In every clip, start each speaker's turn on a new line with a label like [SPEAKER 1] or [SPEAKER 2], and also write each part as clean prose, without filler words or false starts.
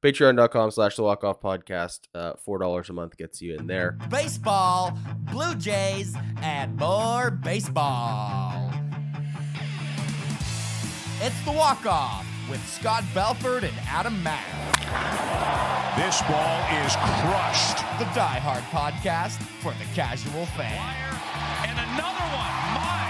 [SPEAKER 1] Patreon.com/the Walk Off Podcast. $4 a month gets you in there.
[SPEAKER 2] Baseball, Blue Jays, and more baseball. It's the Walk Off with Scott Belford and Adam Mack.
[SPEAKER 3] This ball is crushed.
[SPEAKER 2] The Die Hard podcast for the casual fan.
[SPEAKER 3] And another one. My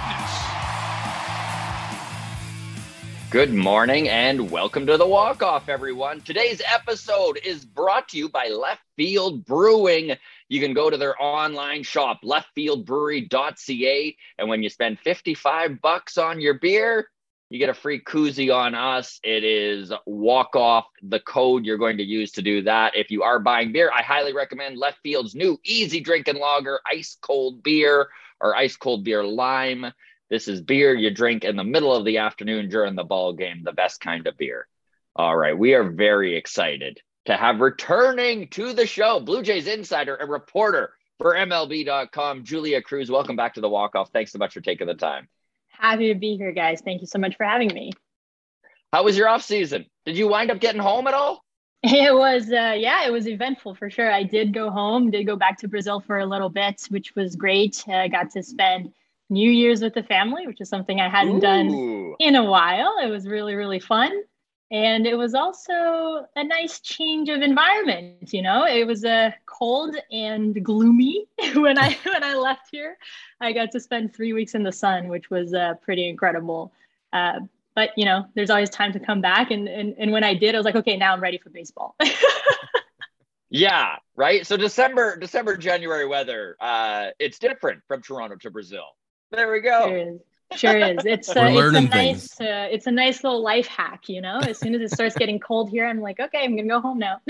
[SPEAKER 3] goodness.
[SPEAKER 4] Good morning and welcome to the Walk Off, everyone. Today's episode is brought to you by Left Field Brewing. You can go to their online shop, leftfieldbrewery.ca, and when you spend $55 on your beer, you get a free koozie on us. It is Walk Off, the code you're going to use to do that. If you are buying beer, I highly recommend Left Field's new easy drinking lager, ice cold beer or ice cold beer lime. This is beer you drink in the middle of the afternoon during the ball game, the best kind of beer. All right, we are very excited to have returning to the show, Blue Jays insider and reporter for MLB.com, Julia Cruz. Welcome back to the Walk Off. Thanks so much for taking the time.
[SPEAKER 5] Happy to be here, guys. Thank you so much for having me.
[SPEAKER 4] How was your off season? Did you wind up getting home at all?
[SPEAKER 5] It was, it was eventful for sure. I did go home, did go back to Brazil for a little bit, which was great. I got to spend New Year's with the family, which is something I hadn't done in a while. It was really, really fun. And it was also a nice change of environment. You know, it was cold and gloomy when I left here. I got to spend 3 weeks in the sun, which was pretty incredible. But, you know, there's always time to come back. And when I did, I was like, okay, now I'm ready for baseball.
[SPEAKER 4] Yeah, right. So December, January weather, it's different from Toronto to Brazil. There we go.
[SPEAKER 5] Sure is. It's a nice little life hack, you know. As soon as it starts getting cold here, I'm like, okay, I'm gonna go home now.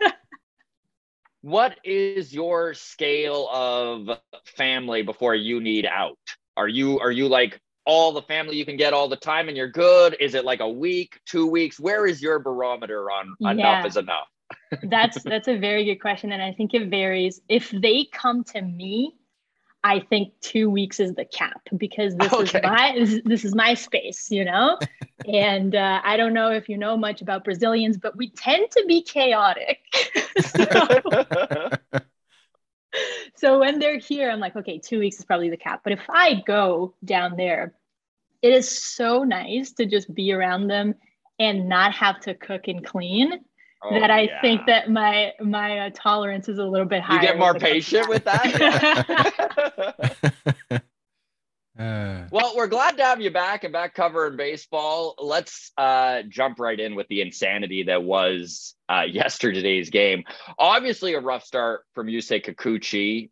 [SPEAKER 4] What is your scale of family before you need out? Are you like all the family you can get all the time and you're good? Is it like a week, 2 weeks? Where is your barometer on enough is enough?
[SPEAKER 5] That's a very good question, and I think it varies. If they come to me, I think 2 weeks is the cap because this is my space, you know? And I don't know if you know much about Brazilians, but we tend to be chaotic. So when they're here, I'm like, okay, 2 weeks is probably the cap. But if I go down there, it is so nice to just be around them and not have to cook and clean. I think that my tolerance is a little bit higher.
[SPEAKER 4] You get more patient with that? Well, we're glad to have you back and back covering baseball. Let's jump right in with the insanity that was yesterday's game. Obviously a rough start from Yusei Kikuchi.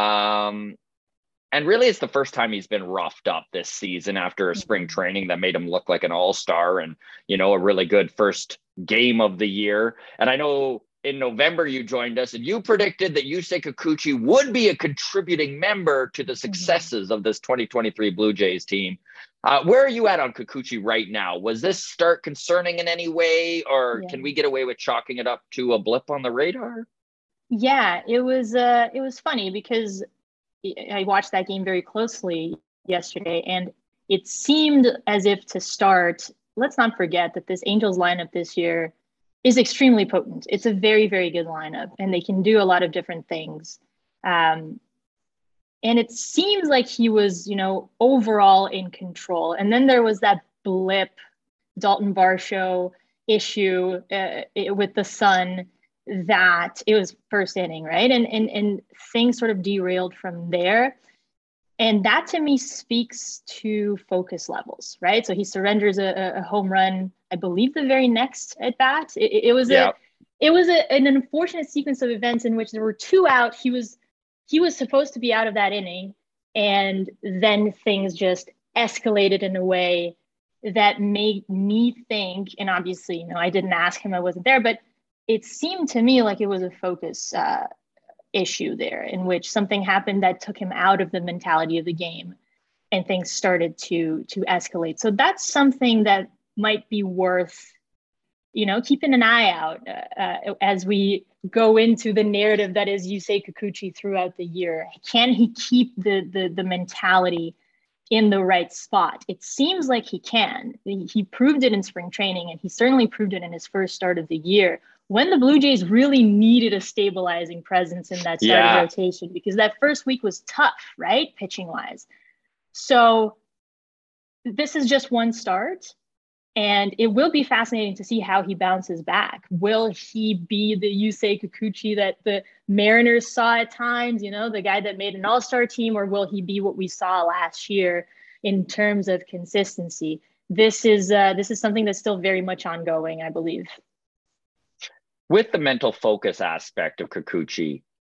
[SPEAKER 4] And really, it's the first time he's been roughed up this season after a spring training that made him look like an all-star and, you know, a really good first game of the year. And I know in November you joined us and you predicted that Yusei Kikuchi would be a contributing member to the successes of this 2023 Blue Jays team. Where are you at on Kikuchi right now? Was this start concerning in any way, or can we get away with chalking it up to a blip on the radar?
[SPEAKER 5] Yeah, it was funny because I watched that game very closely yesterday, and it seemed as if to start, let's not forget that this Angels lineup this year is extremely potent. It's a very, very good lineup, and they can do a lot of different things. And it seems like he was, you know, overall in control. And then there was that blip, Dalton Varsho issue with the sun, that it was first inning, right? And things sort of derailed from there. And that to me speaks to focus levels, right? So he surrenders a home run, I believe the very next at bat. It was an unfortunate sequence of events in which there were 2 out. He was supposed to be out of that inning, and then things just escalated in a way that made me think, and obviously, you know, I didn't ask him, I wasn't there, but it seemed to me like it was a focus issue there in which something happened that took him out of the mentality of the game and things started to escalate. So that's something that might be worth, you know, keeping an eye out as we go into the narrative that is Yusei Kikuchi throughout the year. Can he keep the mentality in the right spot. It seems like he can. He proved it in spring training, and he certainly proved it in his first start of the year when the Blue Jays really needed a stabilizing presence in that starting rotation, because that first week was tough, right? Pitching wise. So this is just one start, and it will be fascinating to see how he bounces back. Will he be the Yusei Kikuchi that the Mariners saw at times, the guy that made an all-star team, or will he be what we saw last year in terms of consistency? This is something that's still very much ongoing, I believe.
[SPEAKER 4] With the mental focus aspect of Kikuchi,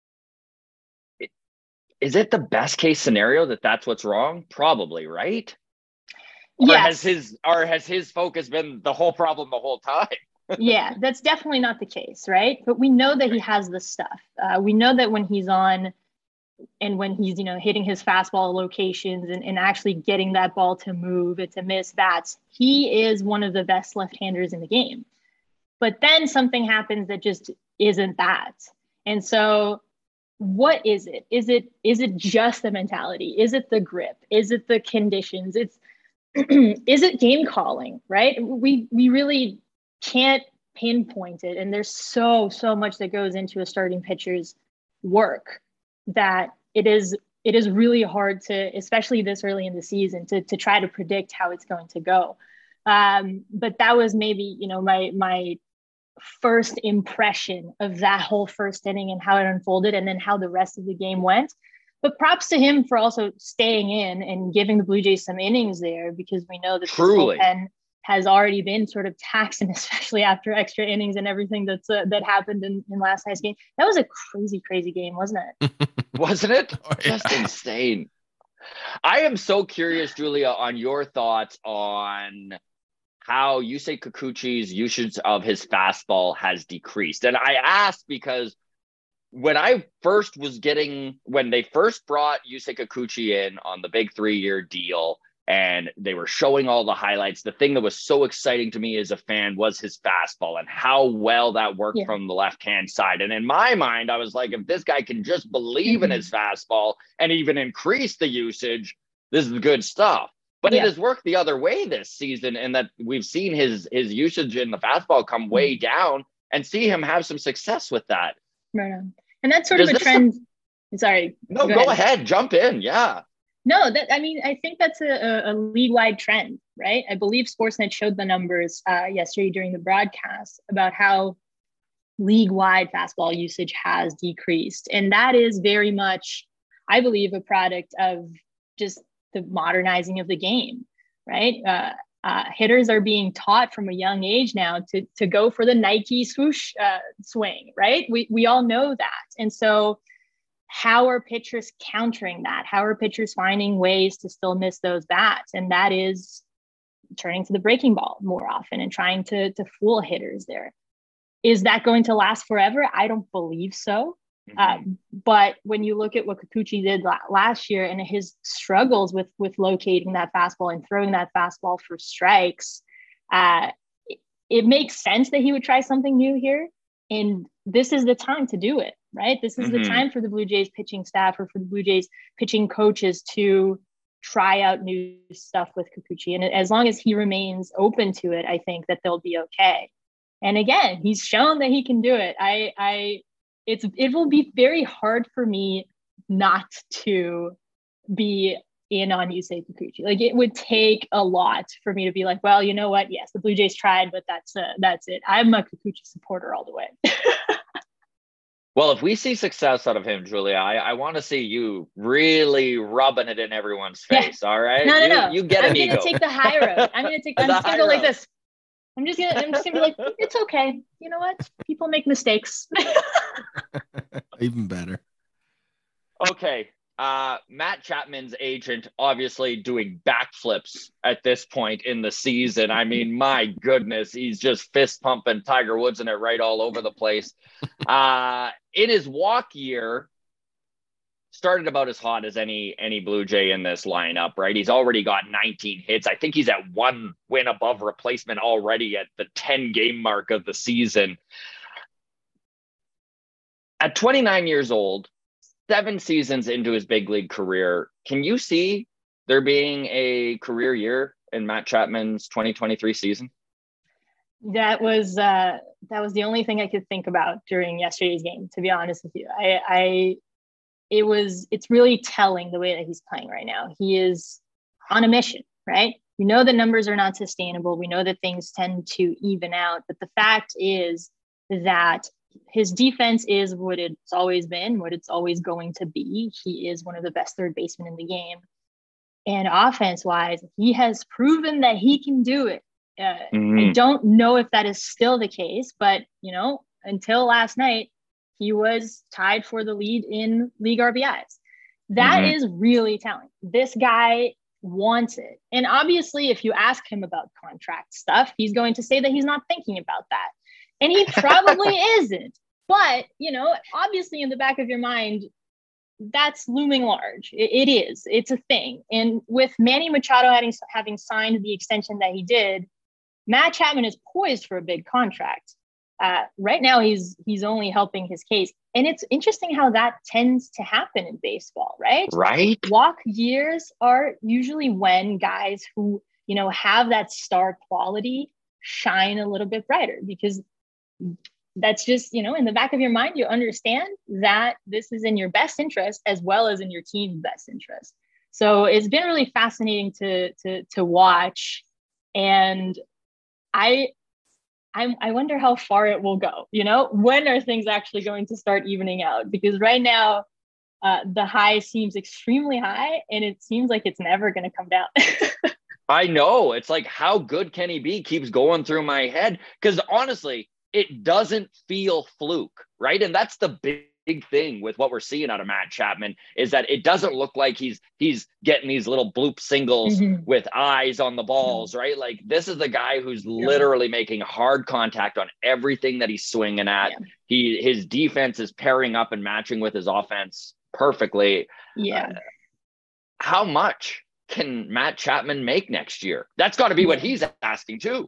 [SPEAKER 4] is it the best case scenario that that's what's wrong? Probably, right?
[SPEAKER 5] Yes.
[SPEAKER 4] Or has his focus been the whole problem the whole time?
[SPEAKER 5] Yeah, that's definitely not the case, right? But we know that he has the stuff. We know that when he's on and when he's, hitting his fastball locations and actually getting that ball to move, to miss bats, he is one of the best left-handers in the game. But then something happens that just isn't that. And so what is it? Is it just the mentality? Is it the grip? Is it the conditions? Is it game calling, right? We really can't pinpoint it. And there's so much that goes into a starting pitcher's work that it is really hard to, especially this early in the season, to try to predict how it's going to go. But that was maybe, my first impression of that whole first inning and how it unfolded, and then how the rest of the game went. But props to him for also staying in and giving the Blue Jays some innings there, because we know that this bullpen has already been sort of taxing, especially after extra innings and everything that happened in last night's game. That was a crazy game, wasn't it?
[SPEAKER 4] Wasn't it? Oh, yeah. Just insane. I am so curious, Julia, on your thoughts on how Yusei Kikuchi's usage of his fastball has decreased. And I asked because when they first brought Yusei Kikuchi in on the big 3-year deal, and they were showing all the highlights, the thing that was so exciting to me as a fan was his fastball and how well that worked from the left-hand side. And in my mind, I was like, if this guy can just believe in his fastball and even increase the usage, this is good stuff. But it has worked the other way this season, in that we've seen his usage in the fastball come way down, and see him have some success with that.
[SPEAKER 5] Right on. And that's sort of a trend. Sorry.
[SPEAKER 4] No, go ahead. Jump in. Yeah.
[SPEAKER 5] No, I think that's a league-wide trend, right? I believe Sportsnet showed the numbers yesterday during the broadcast about how league-wide fastball usage has decreased. And that is very much, I believe, a product of just the modernizing of the game, right? Hitters are being taught from a young age now to go for the Nike swoosh swing, right? We all know that. And so how are pitchers countering that? How are pitchers finding ways to still miss those bats? And that is turning to the breaking ball more often and trying to fool hitters there. Is that going to last forever? I don't believe so. But when you look at what Kikuchi did last year and his struggles with locating that fastball and throwing that fastball for strikes, it makes sense that he would try something new here. And this is the time to do it, right? This is the time for the Blue Jays pitching staff, or for the Blue Jays pitching coaches, to try out new stuff with Kikuchi. And as long as he remains open to it, I think that they'll be okay. And again, he's shown that he can do it. It will be very hard for me not to be in on Yusei Kikuchi. Like, it would take a lot for me to be like, well, you know what? Yes, the Blue Jays tried, but that's it. I'm a Kikuchi supporter all the way.
[SPEAKER 4] Well, if we see success out of him, Julia, I want to see you really rubbing it in everyone's face. All right?
[SPEAKER 5] No.
[SPEAKER 4] You get an ego.
[SPEAKER 5] I'm going to take the high road. I'm just going to go like this. I'm just gonna be like, it's okay. You know what? People make mistakes.
[SPEAKER 1] Even better.
[SPEAKER 4] Okay. Matt Chapman's agent obviously doing backflips at this point in the season. I mean, my goodness, he's just fist pumping Tiger Woods in it right all over the place. In his walk year, started about as hot as any Blue Jay in this lineup, right? He's already got 19 hits. I think he's at 1 win above replacement already at the 10-game mark of the season. At 29 years old, 7 seasons into his big league career, can you see there being a career year in Matt Chapman's 2023 season?
[SPEAKER 5] That was the only thing I could think about during yesterday's game, to be honest with you. It's really telling the way that he's playing right now. He is on a mission, right? We know the numbers are not sustainable. We know that things tend to even out, but the fact is that his defense is what it's always been, what it's always going to be. He is one of the best third basemen in the game. And offense-wise, he has proven that he can do it. I don't know if that is still the case, but, until last night, he was tied for the lead in league RBIs. That is really telling. This guy wants it. And obviously, if you ask him about contract stuff, he's going to say that he's not thinking about that. And he probably isn't. But, obviously in the back of your mind, that's looming large. It is. It's a thing. And with Manny Machado having signed the extension that he did, Matt Chapman is poised for a big contract. Right now, he's only helping his case. And it's interesting how that tends to happen in baseball, right?
[SPEAKER 4] Right.
[SPEAKER 5] Walk years are usually when guys who, have that star quality shine a little bit brighter, because that's just, in the back of your mind, you understand that this is in your best interest as well as in your team's best interest. So it's been really fascinating to watch. And I wonder how far it will go. When are things actually going to start evening out? Because right now, the high seems extremely high, and it seems like it's never going to come down.
[SPEAKER 4] I know. It's like, how good can he be? Keeps going through my head. Because honestly, it doesn't feel fluke, right? And that's the big thing with what we're seeing out of Matt Chapman, is that it doesn't look like he's getting these little bloop singles with eyes on the balls, right? Like, this is the guy who's literally making hard contact on everything that he's swinging at. His defense is pairing up and matching with his offense perfectly. How much can Matt Chapman make next year? That's got to be what he's asking too.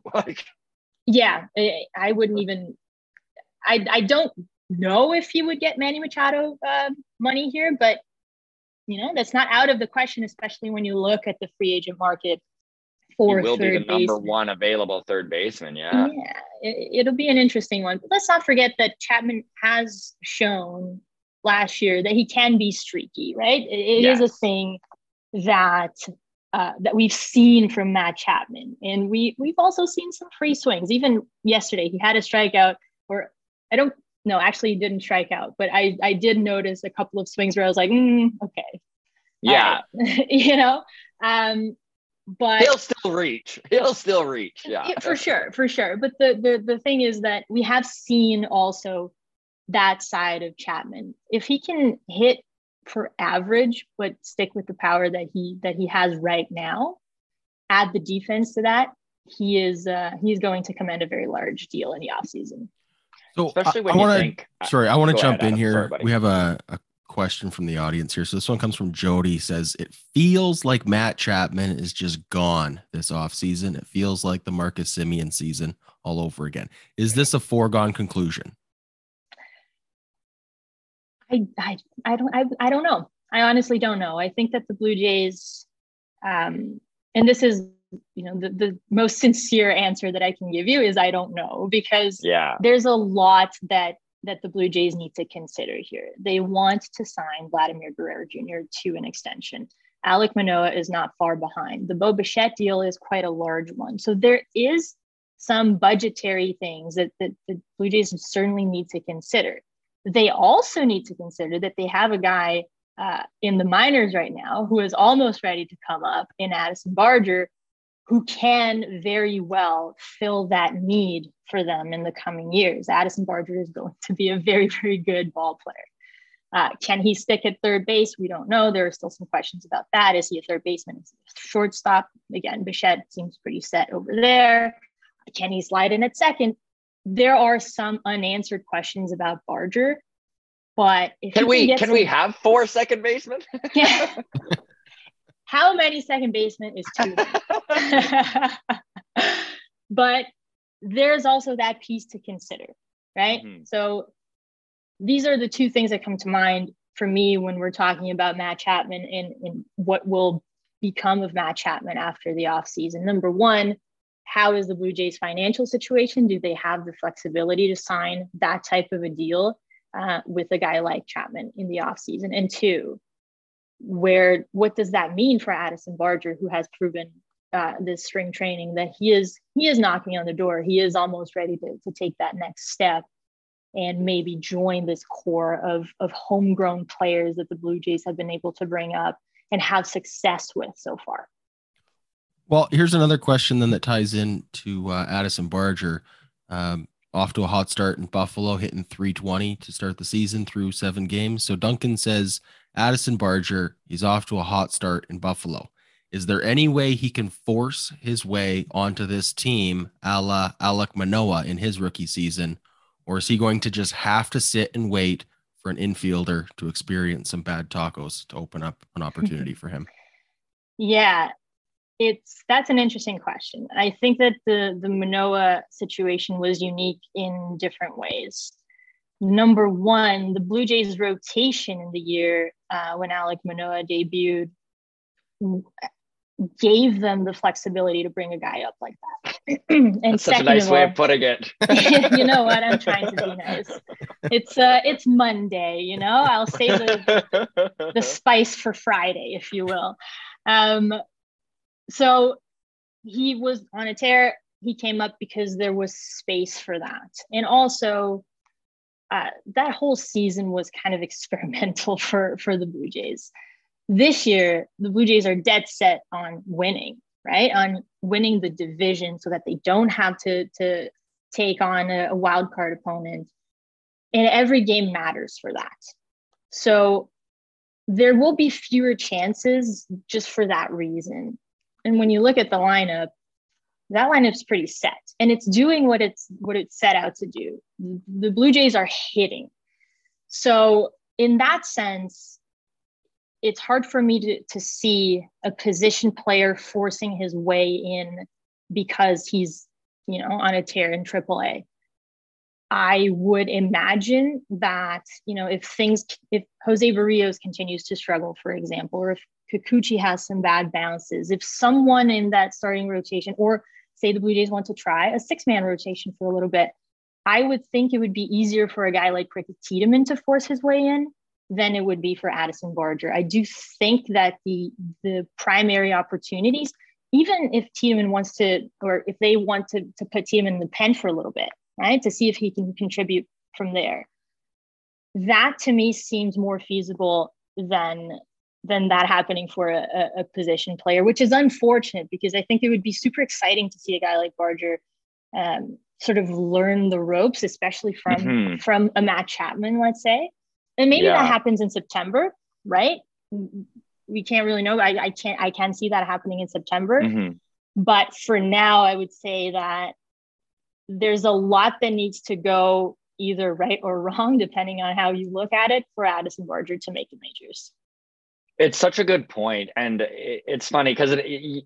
[SPEAKER 5] I wouldn't even, I don't know if he would get Manny Machado money here, but that's not out of the question, especially when you look at the free agent market for
[SPEAKER 4] he will be the number
[SPEAKER 5] baseman.
[SPEAKER 4] one available third baseman.
[SPEAKER 5] It'll be an interesting one. But let's not forget that Chapman has shown last year that he can be streaky, right? It is a thing that we've seen from Matt Chapman, and we've also seen some free swings. Even yesterday, he had a strikeout, or no, actually he didn't strike out, but I did notice a couple of swings where I was like, okay.
[SPEAKER 4] Yeah.
[SPEAKER 5] Right. But
[SPEAKER 4] he'll still reach. Yeah,
[SPEAKER 5] for sure. But the thing is that we have seen also that side of Chapman. If he can hit for average, but stick with the power that he has right now, add the defense to that, he's going to command a very large deal in the offseason.
[SPEAKER 4] So especially when
[SPEAKER 1] I want to jump in here.
[SPEAKER 4] Sorry,
[SPEAKER 1] we have a question from the audience here. So this one comes from Jody. Says, it feels like Matt Chapman is just gone this offseason. It feels like the Marcus Semien season all over again. Is this a foregone conclusion?
[SPEAKER 5] I don't know. I honestly don't know. I think that the Blue Jays, and this is, the most sincere answer that I can give you is I don't know, because there's a lot that the Blue Jays need to consider here. They want to sign Vladimir Guerrero Jr. to an extension. Alek Manoah is not far behind. The Bo Bichette deal is quite a large one. So there is some budgetary things that the Blue Jays certainly need to consider. They also need to consider that they have a guy in the minors right now who is almost ready to come up in Addison Barger, who can very well fill that need for them in the coming years. Addison Barger is going to be a very, very good ball player. Can he stick at third base? We don't know. There are still some questions about that. Is he a third baseman? Is he a shortstop? Again, Bichette seems pretty set over there. Can he slide in at second? There are some unanswered questions about Barger, but if
[SPEAKER 4] can we have 4 second basemen?
[SPEAKER 5] Yeah. How many second basemen is too many? But there's also that piece to consider, right? Mm-hmm. So these are the two things that come to mind for me when we're talking about Matt Chapman and what will become of Matt Chapman after the offseason? Number one, how is the Blue Jays' financial situation? Do they have the flexibility to sign that type of a deal with a guy like Chapman in the offseason? And two, what does that mean for Addison Barger, who has proven this spring training that he is knocking on the door. He is almost ready to take that next step and maybe join this core of homegrown players that the Blue Jays have been able to bring up and have success with so far.
[SPEAKER 1] Well, here's another question then that ties in to Addison Barger. Off to a hot start in Buffalo, hitting .320 to start the season through 7 games. So Duncan says, Addison Barger, he's off to a hot start in Buffalo. Is there any way he can force his way onto this team a la Alek Manoah in his rookie season? Or is he going to just have to sit and wait for an infielder to experience some bad tacos to open up an opportunity for him?
[SPEAKER 5] Yeah, that's an interesting question. I think that the Manoah situation was unique in different ways. Number one, the Blue Jays rotation in the year when Alek Manoah debuted gave them the flexibility to bring a guy up like that. And
[SPEAKER 4] that's such a nice way of putting it.
[SPEAKER 5] You know what? I'm trying to be nice. It's Monday, you know, I'll save the spice for Friday, if you will. So he was on a tear. He came up because there was space for that. And also that whole season was kind of experimental for the Blue Jays. This year, the Blue Jays are dead set on winning, right? On winning the division so that they don't have to take on a wild card opponent. And every game matters for that. So there will be fewer chances just for that reason. And when you look at the lineup, that lineup's pretty set and it's doing what it's set out to do. The Blue Jays are hitting. So in that sense, it's hard for me to see a position player forcing his way in because he's, you know, on a tear in AAA. I would imagine that, you know, if Jose Barrios continues to struggle, for example, or if Kikuchi has some bad bounces, if someone in that starting rotation, or say the Blue Jays want to try a 6-man rotation for a little bit, I would think it would be easier for a guy like Ricky Tiedemann to force his way in than it would be for Addison Barger. I do think that the primary opportunities, even if Tiedemann wants to, or if they want to put Tiedemann in the pen for a little bit, right, to see if he can contribute from there, that to me seems more feasible than that happening for a position player, which is unfortunate because I think it would be super exciting to see a guy like Barger sort of learn the ropes, especially from a Matt Chapman, let's say. And maybe that happens in September, right? We can't really know. I can see that happening in September. But for now, I would say that there's a lot that needs to go either right or wrong, depending on how you look at it, for Addison Barger to make the majors.
[SPEAKER 4] It's such a good point. And it's funny because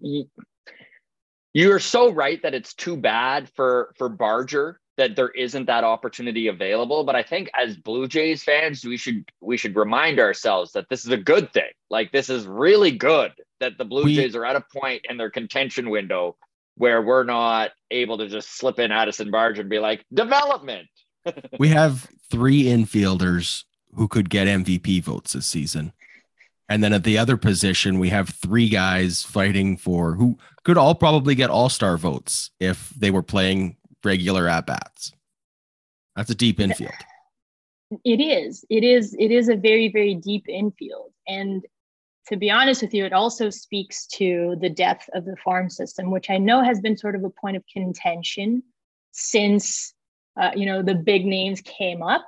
[SPEAKER 4] you're so right that it's too bad for Barger that there isn't that opportunity available. But I think as Blue Jays fans, we should remind ourselves that this is a good thing. Like, this is really good that the Blue Jays are at a point in their contention window where we're not able to just slip in Addison Barger and be like, development.
[SPEAKER 1] We have 3 infielders who could get MVP votes this season. And then at the other position, we have 3 guys fighting for who could all probably get all-star votes if they were playing regular at-bats. That's a deep infield.
[SPEAKER 5] It is a very, very deep infield. And to be honest with you, it also speaks to the depth of the farm system, which I know has been sort of a point of contention since, the big names came up.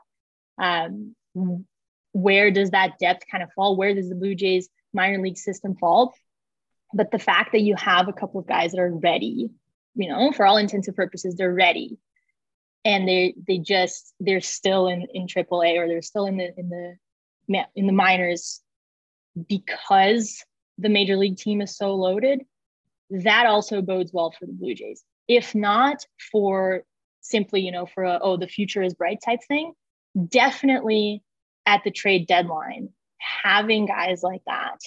[SPEAKER 5] Where does that depth kind of fall? Where does the Blue Jays minor league system fall? But the fact that you have a couple of guys that are ready, for all intents and purposes, they're ready. And they're still in AAA, or they're still in the minors because the major league team is so loaded. That also bodes well for the Blue Jays. If not for simply, the future is bright type thing, definitely at the trade deadline, having guys like that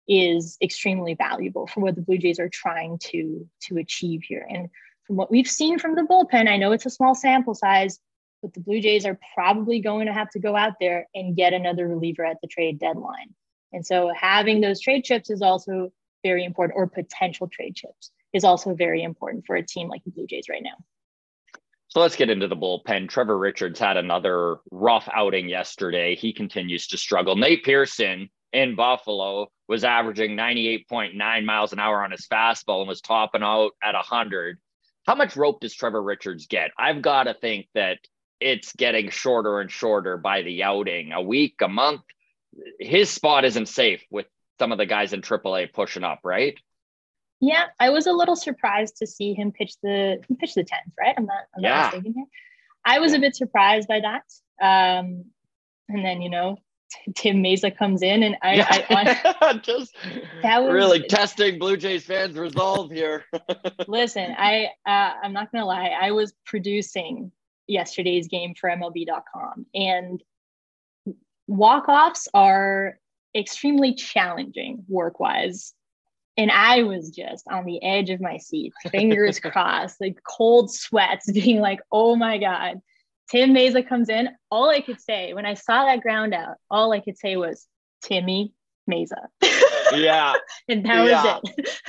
[SPEAKER 5] is extremely valuable for what the Blue Jays are trying to achieve here. And from what we've seen from the bullpen, I know it's a small sample size, but the Blue Jays are probably going to have to go out there and get another reliever at the trade deadline. And so having those trade chips is also very important, or potential trade chips is also very important for a team like the Blue Jays right now.
[SPEAKER 4] So let's get into the bullpen. Trevor Richards had another rough outing yesterday. He continues to struggle. Nate Pearson in Buffalo was averaging 98.9 miles an hour on his fastball and was topping out at 100. How much rope does Trevor Richards get? I've got to think that it's getting shorter and shorter by the outing. A week, a month. His spot isn't safe with some of the guys in AAA pushing up, right?
[SPEAKER 5] Yeah, I was a little surprised to see him pitch the 10th, right? I'm not mistaken here. I was a bit surprised by that. And then, Tim Mayza comes in, and I just that was
[SPEAKER 4] really testing Blue Jays fans' resolve here.
[SPEAKER 5] Listen, I'm not gonna lie, I was producing yesterday's game for MLB.com, and walk-offs are extremely challenging work-wise. And I was just on the edge of my seat, fingers crossed, like cold sweats, being like, oh my God, Tim Mayza comes in. All I could say when I saw that ground out, all I could say was, Timmy Mayza.
[SPEAKER 4] Yeah.
[SPEAKER 5] And that was it.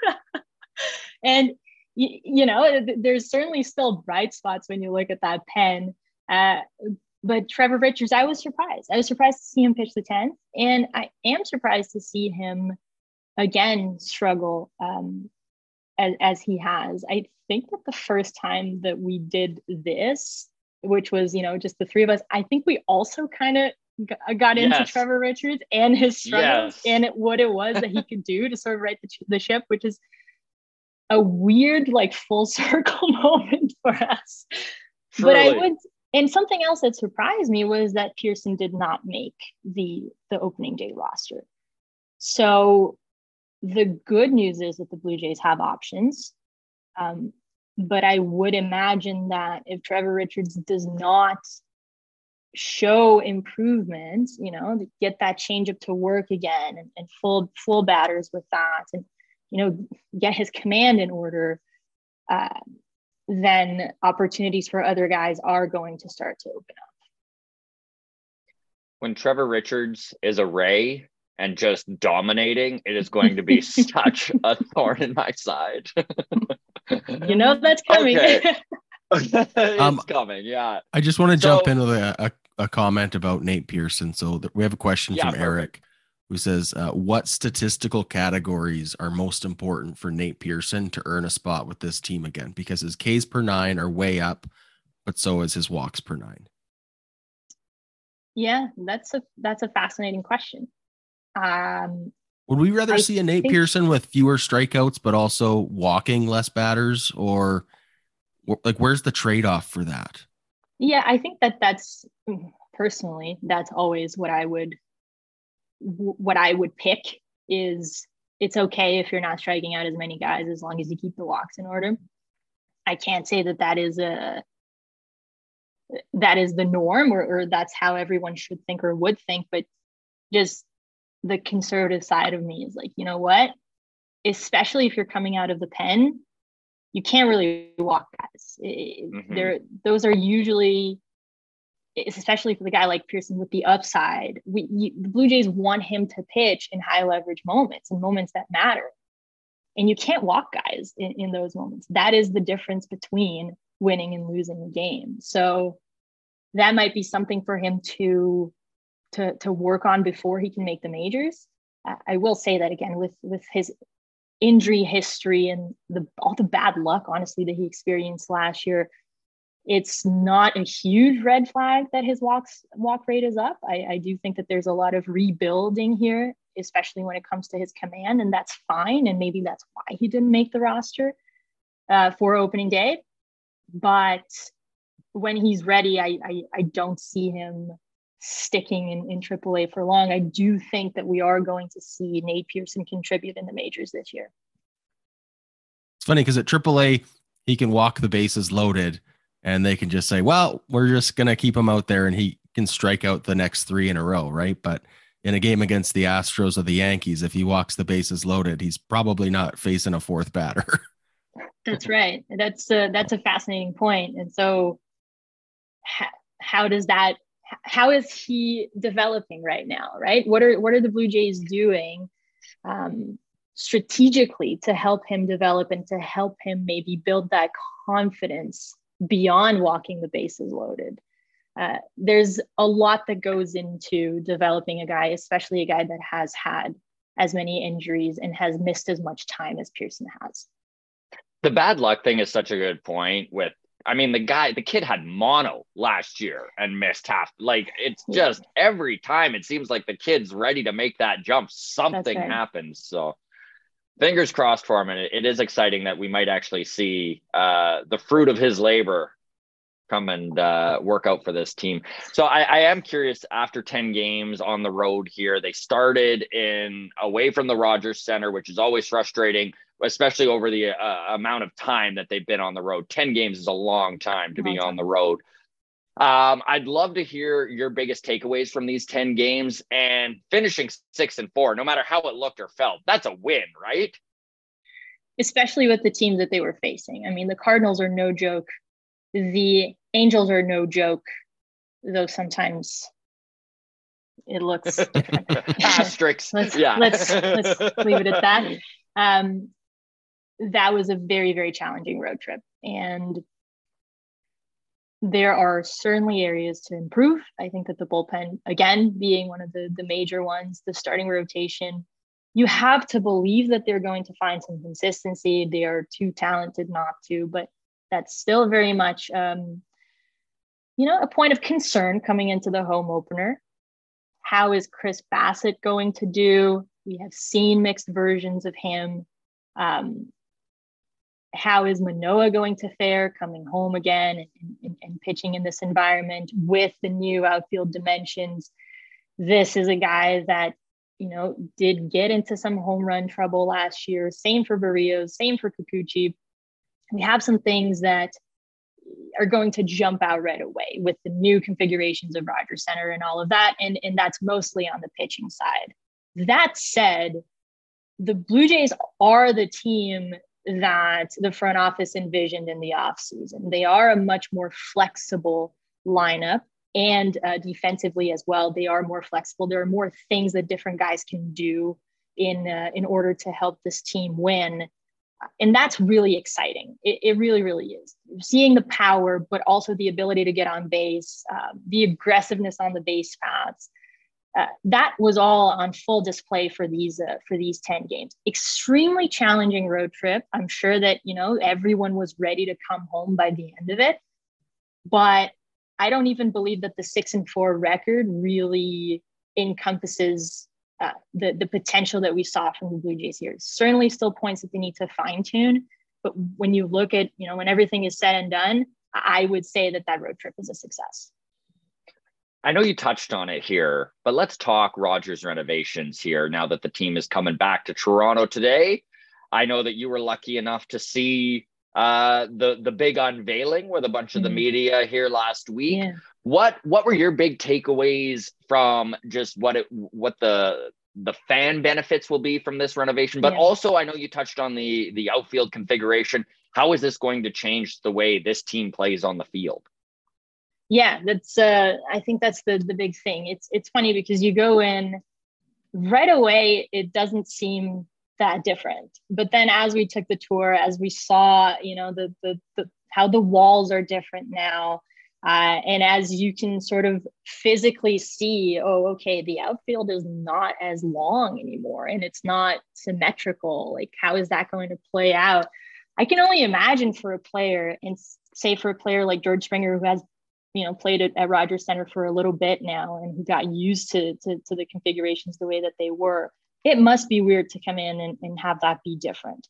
[SPEAKER 5] And, there's certainly still bright spots when you look at that pen. But Trevor Richards, I was surprised. I was surprised to see him pitch the 10th. And I am surprised to see him again struggle as he has. I think that the first time that we did this, which was just the three of us, I think we also kind of got into Trevor Richards and his struggles and what it was that he could do to sort of right the ship, which is a weird full circle moment for us. Truly. And something else that surprised me was that Pearson did not make the opening day roster. So the good news is that the Blue Jays have options. But I would imagine that if Trevor Richards does not show improvement, to get that changeup to work again and full batters with that, and, get his command in order, then opportunities for other guys are going to start to open up.
[SPEAKER 4] When Trevor Richards is a Ray and just dominating, it is going to be such a thorn in my side.
[SPEAKER 5] That's coming.
[SPEAKER 4] Okay. It's coming, yeah.
[SPEAKER 1] I just want to jump in with a comment about Nate Pearson. So we have a question from Eric, who says, what statistical categories are most important for Nate Pearson to earn a spot with this team again? Because his Ks per 9 are way up, but so is his walks per 9.
[SPEAKER 5] Yeah, that's a fascinating question.
[SPEAKER 1] Would we rather see a Nate Pearson with fewer strikeouts, but also walking less batters, or where's the trade-off for that?
[SPEAKER 5] Yeah, I think that's personally, that's always what I would pick. Is it's okay if you're not striking out as many guys as long as you keep the walks in order. I can't say that is the norm or that's how everyone should think or would think, but just the conservative side of me is like, you know what, especially if you're coming out of the pen, you can't really walk guys. Those are usually, especially for the guy like Pearson with the upside, the Blue Jays want him to pitch in high leverage moments and moments that matter. And you can't walk guys in those moments. That is the difference between winning and losing a game. So that might be something for him to work on before he can make the majors. I will say that again, with his injury history and all the bad luck, honestly, that he experienced last year, it's not a huge red flag that his walk rate is up. I do think that there's a lot of rebuilding here, especially when it comes to his command, and that's fine. And maybe that's why he didn't make the roster for opening day. But when he's ready, I don't see him sticking in AAA for long. I do think that we are going to see Nate Pearson contribute in the majors this year.
[SPEAKER 1] It's funny because at AAA, he can walk the bases loaded and they can just say, well, we're just going to keep him out there and he can strike out the next 3 in a row, right? But in a game against the Astros or the Yankees, if he walks the bases loaded, he's probably not facing a fourth batter.
[SPEAKER 5] That's right. That's a fascinating point. And so how is he developing right now, right? What are the Blue Jays doing strategically to help him develop and to help him maybe build that confidence beyond walking the bases loaded? There's a lot that goes into developing a guy, especially a guy that has had as many injuries and has missed as much time as Pearson has.
[SPEAKER 4] The bad luck thing is such a good point with, I mean, the kid had mono last year and missed half. Like, it's just every time it seems like the kid's ready to make that jump, something happens. So fingers crossed for him. And it is exciting that we might actually see the fruit of his labor come and work out for this team. So I am curious, after 10 games on the road here, they started away from the Rogers Center, which is always frustrating, especially over the amount of time that they've been on the road. 10 games is a long time to be on the road. I'd love to hear your biggest takeaways from these 10 games, and finishing 6-4, no matter how it looked or felt. That's a win, right?
[SPEAKER 5] Especially with the team that they were facing. I mean, the Cardinals are no joke. The Angels are no joke, though sometimes it looks different.
[SPEAKER 4] Asterisks.
[SPEAKER 5] let's leave it at that. That was a very, very challenging road trip. And there are certainly areas to improve. I think that the bullpen, again, being one of the major ones, the starting rotation, you have to believe that they're going to find some consistency. They are too talented not to, but that's still very much, a point of concern coming into the home opener. How is Chris Bassitt going to do? We have seen mixed versions of him. How is Manoah going to fare coming home again and pitching in this environment with the new outfield dimensions? This is a guy that, did get into some home run trouble last year. Same for Barrios, same for Kikuchi. We have some things that are going to jump out right away with the new configurations of Rogers Center and all of that. And that's mostly on the pitching side. That said, the Blue Jays are the team that the front office envisioned in the offseason. They are a much more flexible lineup, and defensively as well. They are more flexible. There are more things that different guys can do in order to help this team win. And that's really exciting. It really, really is. Seeing the power, but also the ability to get on base, the aggressiveness on the base paths. That was all on full display for these 10 games. Extremely challenging road trip. I'm sure that, everyone was ready to come home by the end of it. But I don't even believe that the 6-4 record really encompasses the potential that we saw from the Blue Jays here. Certainly still points that they need to fine tune. But when you look at, when everything is said and done, I would say that road trip is a success.
[SPEAKER 4] I know you touched on it here, but let's talk Rogers renovations here now that the team is coming back to Toronto today. I know that you were lucky enough to see the big unveiling with a bunch of the media here last week. Yeah. What were your big takeaways from just what the fan benefits will be from this renovation? But also, I know you touched on the outfield configuration. How is this going to change the way this team plays on the field?
[SPEAKER 5] Yeah, that's I think that's the big thing. It's funny because you go in right away, it doesn't seem that different. But then as we took the tour, as we saw, the how the walls are different now, and as you can sort of physically see, the outfield is not as long anymore and it's not symmetrical. Like, how is that going to play out? I can only imagine for a player, and say for a player like George Springer, who has played at Rogers Center for a little bit now and who got used to the configurations the way that they were. It must be weird to come in and have that be different.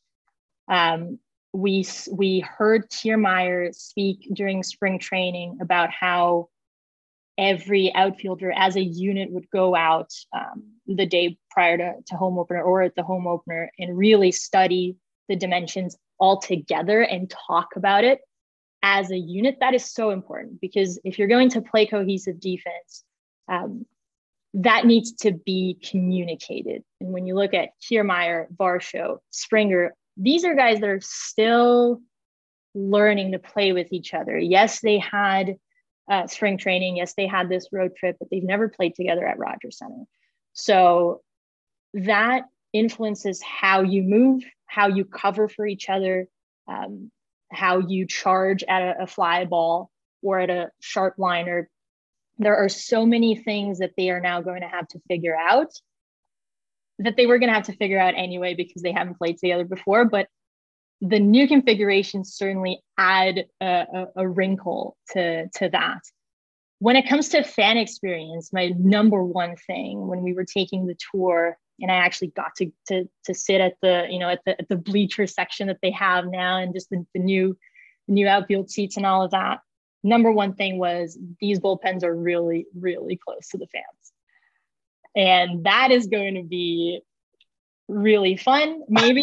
[SPEAKER 5] We heard Kiermaier speak during spring training about how every outfielder as a unit would go out the day prior to home opener or at the home opener and really study the dimensions all together and talk about it as a unit. That is so important, because if you're going to play cohesive defense, that needs to be communicated. And when you look at Kiermaier, Varsho, Springer, these are guys that are still learning to play with each other. Yes, they had spring training. Yes, they had this road trip, but they've never played together at Rogers Center. So that influences how you move, how you cover for each other, how you charge at a fly ball or at a sharp liner. There are so many things that they are now going to have to figure out that they were going to have to figure out anyway because they haven't played together before. But the new configurations certainly add a wrinkle to that. When it comes to fan experience, my number one thing when we were taking the tour, and I actually got to sit at the, you know, at the bleacher section that they have now, and just the new outfield seats and all of that. Number one thing was these bullpens are really, really close to the fans. And that is going to be really fun, maybe.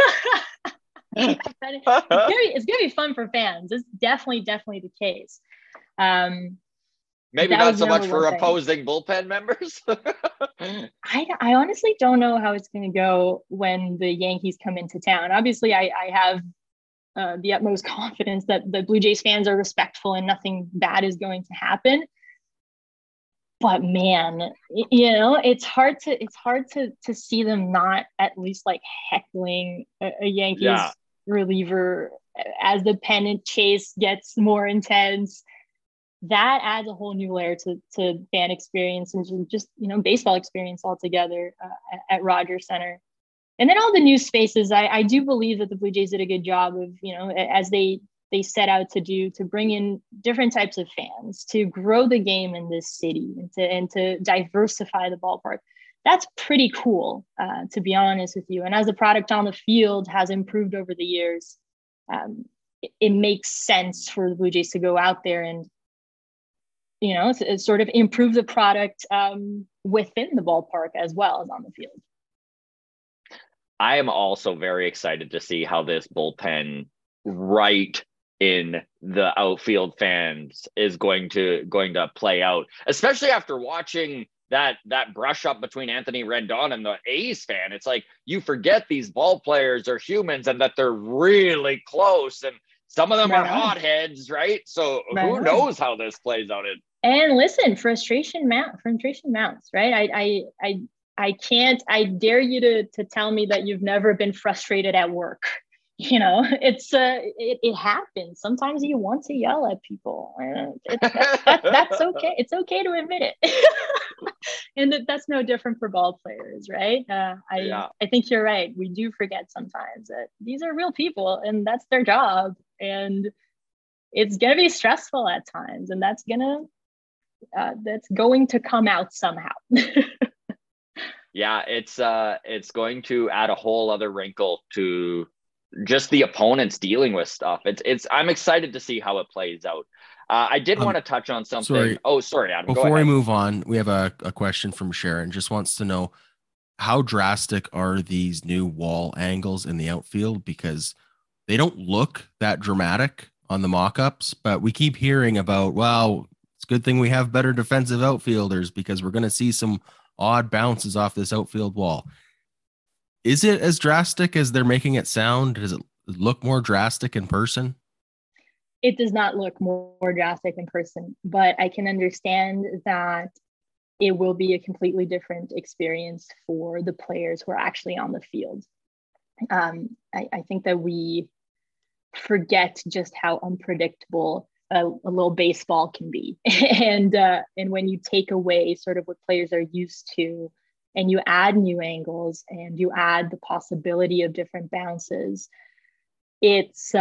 [SPEAKER 5] It's gonna be fun for fans. It's definitely the case.
[SPEAKER 4] Maybe not so much for opposing bullpen members.
[SPEAKER 5] I honestly don't know how it's going to go when the Yankees come into town. Obviously, I have the utmost confidence that the Blue Jays fans are respectful and nothing bad is going to happen. But man, you know, it's hard to see them not at least like heckling a Yankees reliever as the pennant chase gets more intense. That adds a whole new layer to fan experience and just, you know, baseball experience altogether at Rogers Center. And then all the new spaces, I do believe that the Blue Jays did a good job of, you know, as they set out to do, to bring in different types of fans, to grow the game in this city and to diversify the ballpark. That's pretty cool, to be honest with you. And as the product on the field has improved over the years, it makes sense for the Blue Jays to go out there and, you know, sort of improve the product within the ballpark as well as on the field.
[SPEAKER 4] I am also very excited to see how this bullpen right in the outfield fans is going to play out, especially after watching that brush up between Anthony Rendon and the A's fan. It's like you forget these ball players are humans and that they're really close, and some of them are hotheads, right? So who knows how this plays out.
[SPEAKER 5] And listen, frustration mounts, right? I dare you to tell me that you've never been frustrated at work. You know, it happens. Sometimes you want to yell at people. That's okay. It's okay to admit it. And that's no different for ball players, right? I think you're right. We do forget sometimes that these are real people and that's their job. And it's going to be stressful at times. And that's going to come out somehow.
[SPEAKER 4] Yeah, it's going to add a whole other wrinkle to just the opponents dealing with stuff. I'm excited to see how it plays out. I did want to touch on something. Sorry, Adam.
[SPEAKER 1] Before we move on, we have a question from Sharon. Just wants to know, how drastic are these new wall angles in the outfield? Because they don't look that dramatic on the mock-ups, but we keep hearing about, well, it's a good thing we have better defensive outfielders because we're going to see some odd bounces off this outfield wall. Is it as drastic as they're making it sound? Does it look more drastic in person?
[SPEAKER 5] It does not look more drastic in person, but I can understand that it will be a completely different experience for the players who are actually on the field. I think that we forget just how unpredictable a little baseball can be. And when you take away sort of what players are used to, and you add new angles and you add the possibility of different bounces, it's,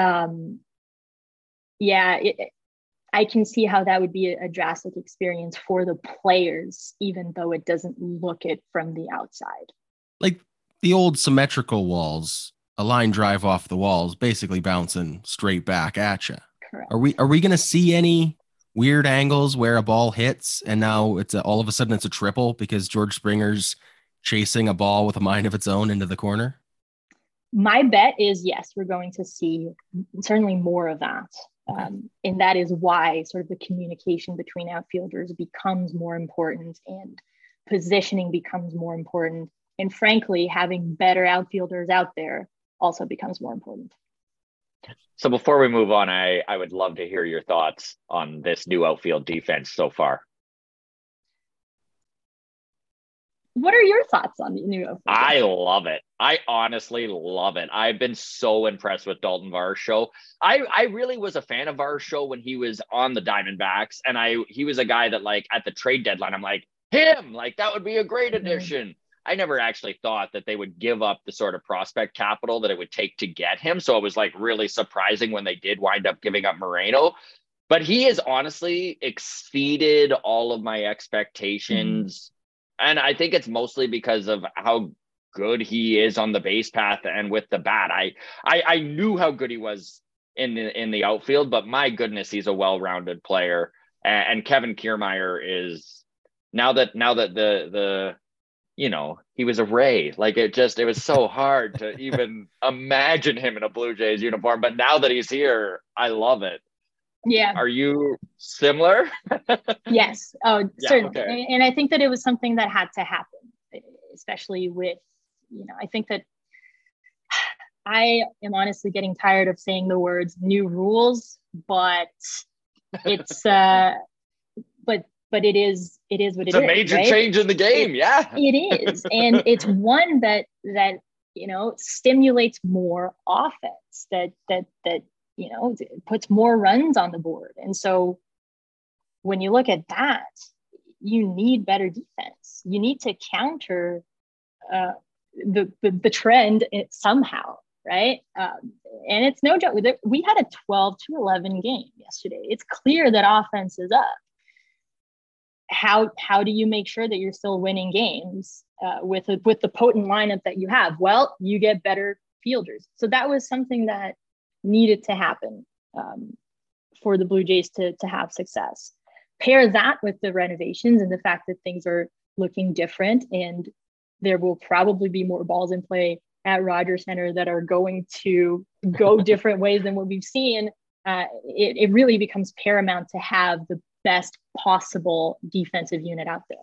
[SPEAKER 5] I can see how that would be a drastic experience for the players, even though it doesn't look it from the outside.
[SPEAKER 1] Like the old symmetrical walls, a line drive off the walls, basically bouncing straight back at you.
[SPEAKER 5] Correct.
[SPEAKER 1] Are we going to see any weird angles where a ball hits and now it's all of a sudden it's a triple because George Springer's chasing a ball with a mind of its own into the corner?
[SPEAKER 5] My bet is yes, we're going to see certainly more of that. And that is why sort of the communication between outfielders becomes more important. And positioning becomes more important. And frankly, having better outfielders out there also becomes more important.
[SPEAKER 4] So before we move on, I would love to hear your thoughts on this new outfield defense so far.
[SPEAKER 5] What are your thoughts on the new outfield?
[SPEAKER 4] I love it. I honestly love it. I've been so impressed with Dalton Varsho. I really was a fan of Varsho when he was on the Diamondbacks, and he was a guy that, like, at the trade deadline, I'm like, him, like, that would be a great addition. I never actually thought that they would give up the sort of prospect capital that it would take to get him. So it was like really surprising when they did wind up giving up Moreno. But he has honestly exceeded all of my expectations. And I think it's mostly because of how good he is on the base path and with the bat. I knew how good he was in the outfield, but my goodness, he's a well-rounded player. And Kevin Kiermaier is now that the you know, he was a Ray. Like, it was so hard to even imagine him in a Blue Jays uniform. But now that he's here, I love it.
[SPEAKER 5] Yeah.
[SPEAKER 4] Are you similar?
[SPEAKER 5] Yes. Oh,
[SPEAKER 4] Yeah,
[SPEAKER 5] certainly.
[SPEAKER 4] okay.
[SPEAKER 5] And I think that it was something that had to happen, especially with, you know, I think that I am honestly getting tired of saying the words new rules, but it's, but it is what it is.
[SPEAKER 4] It's a major change in the game. Yeah,
[SPEAKER 5] it is. And it's one that, you know, stimulates more offense, that, you know, puts more runs on the board. And so when you look at that, you need better defense. You need to counter the trend somehow, right? And it's no joke. We had a 12-11 game yesterday. It's clear that offense is up. How do you make sure that you're still winning games with the potent lineup that you have? Well, you get better fielders. So that was something that needed to happen for the Blue Jays to have success. Pair that with the renovations and the fact that things are looking different, and there will probably be more balls in play at Rogers Center that are going to go different ways than what we've seen. It really becomes paramount to have the best possible defensive unit out there.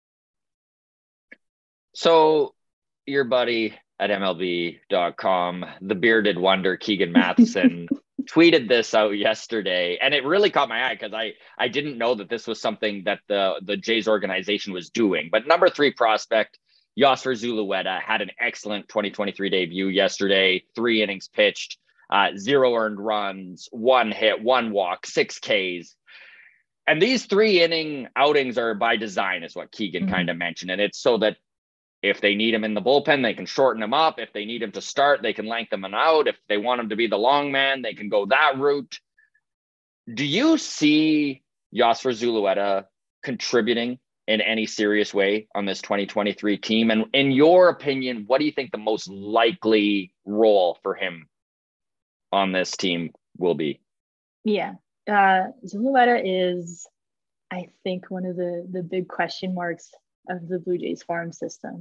[SPEAKER 4] So your buddy at MLB.com, the bearded wonder, Keegan Matheson, tweeted this out yesterday, and it really caught my eye because I didn't know that this was something that the Jays organization was doing. But number 3 prospect, Yosfer Zulueta, had an excellent 2023 debut yesterday. 3 innings pitched, 0 earned runs, 1 hit, 1 walk, 6 Ks. And these 3 inning outings are by design, is what Keegan kind of mentioned. And it's so that if they need him in the bullpen, they can shorten him up. If they need him to start, they can lengthen him out. If they want him to be the long man, they can go that route. Do you see Yosfer Zulueta contributing in any serious way on this 2023 team? And in your opinion, what do you think the most likely role for him on this team will be?
[SPEAKER 5] Yeah. Zulueta is, I think, one of the big question marks of the Blue Jays farm system.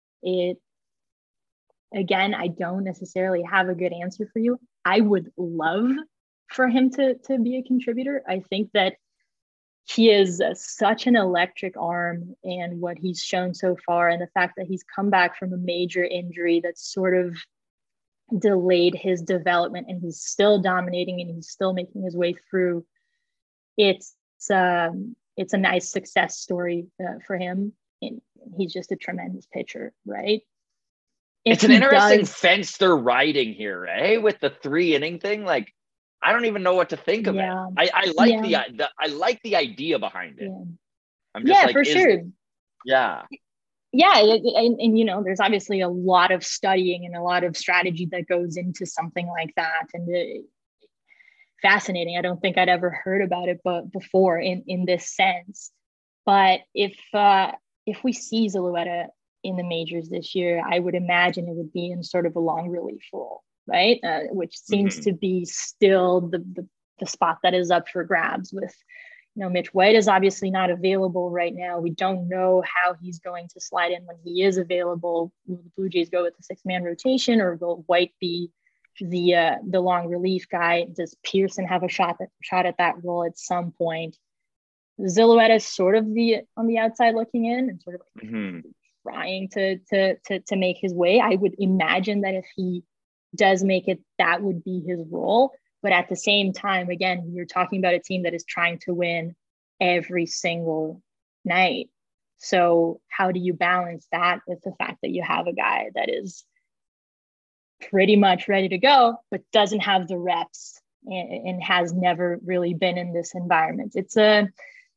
[SPEAKER 5] Again, I don't necessarily have a good answer for you. I would love for him to be a contributor. I think that he is such an electric arm, and what he's shown so far, and the fact that he's come back from a major injury that's sort of delayed his development, and he's still dominating and he's still making his way through. It's a nice success story for him. And he's just a tremendous pitcher, right?
[SPEAKER 4] It's an interesting fence they're riding here, eh? With the 3 inning thing, like, I don't even know what to think of it. I like the idea behind it.
[SPEAKER 5] Yeah.
[SPEAKER 4] I'm just like,
[SPEAKER 5] for sure.
[SPEAKER 4] Yeah.
[SPEAKER 5] Yeah, and you know, there's obviously a lot of studying and a lot of strategy that goes into something like that, and fascinating. I don't think I'd ever heard about it before in this sense. But if we see Zulueta in the majors this year, I would imagine it would be in sort of a long relief role, right? Which seems to be still the spot that is up for grabs with. You know, Mitch White is obviously not available right now. We don't know how he's going to slide in when he is available. Will the Blue Jays go with the 6-man rotation, or will White be the long relief guy? Does Pearson have a shot at that role at some point? Zulueta is sort of on the outside looking in and sort of like trying to make his way. I would imagine that if he does make it, that would be his role. But at the same time, again, you're talking about a team that is trying to win every single night. So how do you balance that with the fact that you have a guy that is pretty much ready to go, but doesn't have the reps and has never really been in this environment? It's a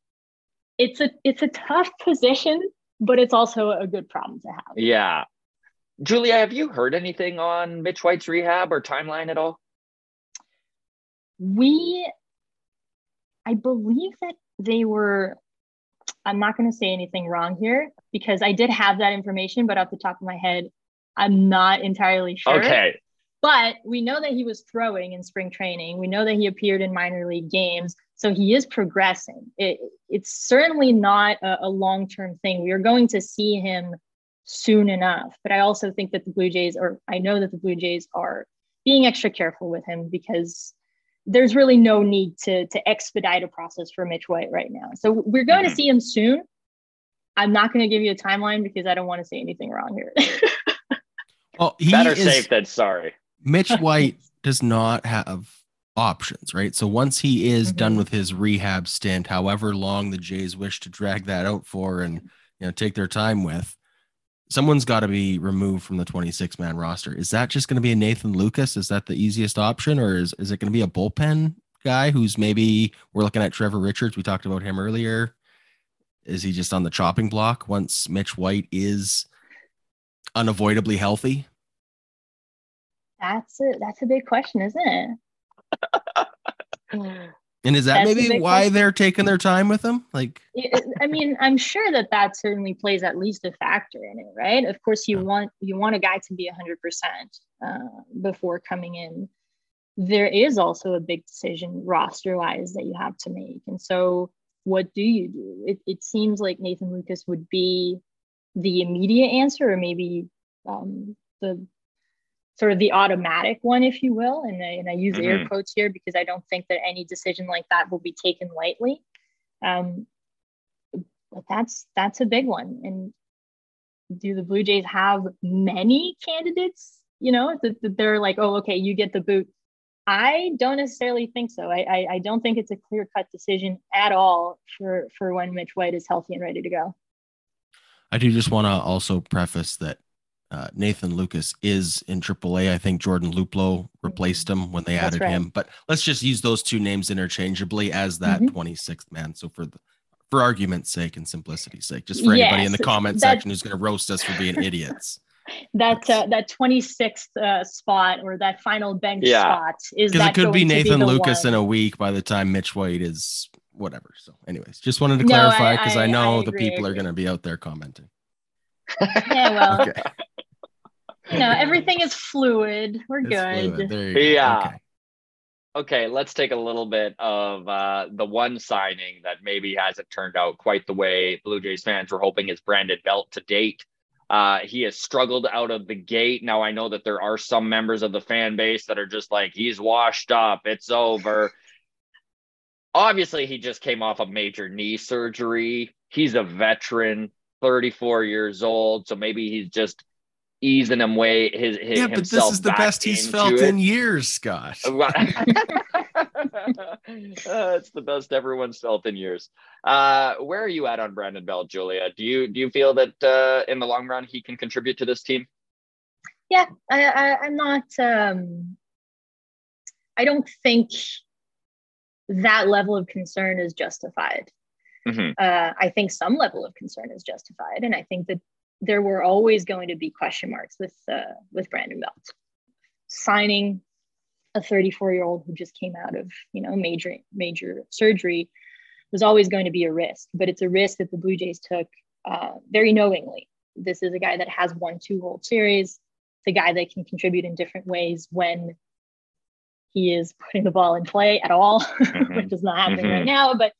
[SPEAKER 5] tough position, but it's also a good problem to have.
[SPEAKER 4] Yeah. Julia, have you heard anything on Mitch White's rehab or timeline at all?
[SPEAKER 5] I believe that they were, I'm not going to say anything wrong here because I did have that information, but off the top of my head, I'm not entirely sure.
[SPEAKER 4] Okay.
[SPEAKER 5] But we know that he was throwing in spring training. We know that he appeared in minor league games. So he is progressing. It's certainly not a long-term thing. We are going to see him soon enough. But I also think that I know that the Blue Jays are being extra careful with him because there's really no need to expedite a process for Mitch White right now. So we're going to see him soon. I'm not going to give you a timeline because I don't want to say anything wrong here.
[SPEAKER 1] Well,
[SPEAKER 4] better safe than sorry.
[SPEAKER 1] Mitch White does not have options, right? So once he is done with his rehab stint, however long the Jays wish to drag that out for and take their time with, someone's got to be removed from the 26-man roster. Is that just going to be a Nathan Lucas? Is that the easiest option, or is it going to be a bullpen guy who's maybe we're looking at Trevor Richards? We talked about him earlier. Is he just on the chopping block once Mitch White is unavoidably healthy?
[SPEAKER 5] That's a big question, isn't it?
[SPEAKER 1] And is that maybe why they're taking their time with him? Like,
[SPEAKER 5] I mean, I'm sure that certainly plays at least a factor in it, right? Of course, you want a guy to be 100% before coming in. There is also a big decision roster-wise that you have to make, and so what do you do? It seems like Nathan Lucas would be the immediate answer, or maybe the sort of the automatic one, if you will. And I use air quotes here because I don't think that any decision like that will be taken lightly. But that's a big one. And do the Blue Jays have many candidates, that they're like, oh, okay, you get the boot? I don't necessarily think so. I don't think it's a clear-cut decision at all for when Mitch White is healthy and ready to go.
[SPEAKER 1] I do just want to also preface that Nathan Lucas is in AAA. I think Jordan Luplow replaced him when they added him. But let's just use those two names interchangeably as that 26th man. So for argument's sake and simplicity's sake, just for anybody in the comment section who's going to roast us for being idiots.
[SPEAKER 5] That 26th spot or that final bench spot is
[SPEAKER 1] because it could be Nathan Lucas in a week by the time Mitch White is whatever. So anyways, just wanted to clarify because I know the people are going to be out there commenting.
[SPEAKER 5] Yeah, well, okay. Everything is fluid. We're good.
[SPEAKER 1] Fluid. There you go.
[SPEAKER 4] Yeah. Okay, let's take a little bit of the one signing that maybe hasn't turned out quite the way Blue Jays fans were hoping is Brandon Belt to date. He has struggled out of the gate. Now, I know that there are some members of the fan base that are just like, he's washed up. It's over. Obviously, he just came off a major knee surgery. He's a veteran, 34 years old. So maybe he's just easing him way himself.
[SPEAKER 1] But this is the best he's felt in years, Scott.
[SPEAKER 4] It's the best everyone's felt in years. Where are you at on Brandon Belt, Julia? Do you feel that in the long run he can contribute to this team?
[SPEAKER 5] Yeah, I'm not. I don't think that level of concern is justified. I think some level of concern is justified, and I think that there were always going to be question marks with Brandon Belt. Signing a 34-year-old who just came out of major surgery was always going to be a risk, but it's a risk that the Blue Jays took very knowingly. This is a guy that has won 2 World Series. It's a guy that can contribute in different ways when he is putting the ball in play at all, which is not happening right now. But